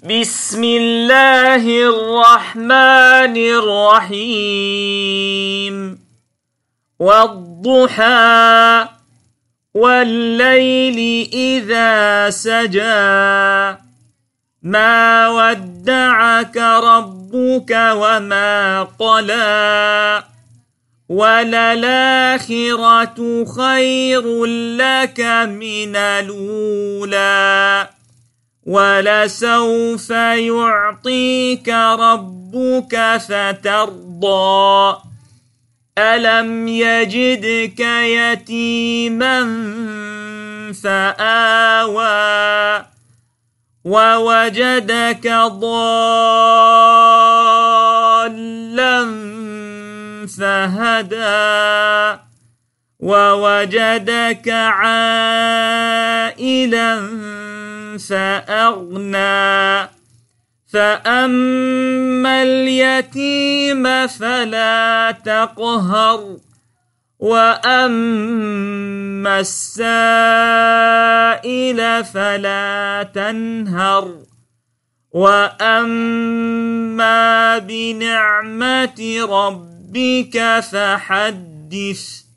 بسم الله الرحمن الرحيم والضحى والليل إذا سجى ما ودعك ربك وما قلى وللآخرة خير لك من الأولى ولسوف يعطيك ربك فترضى ألم يجدك يتيما فآوى ووجدك ضالا فهدى ووجدك عائلا فأغنى فأما اليتيم فلا تقهر وأما السائل فلا تنهر وأما بنعمة ربك فحدث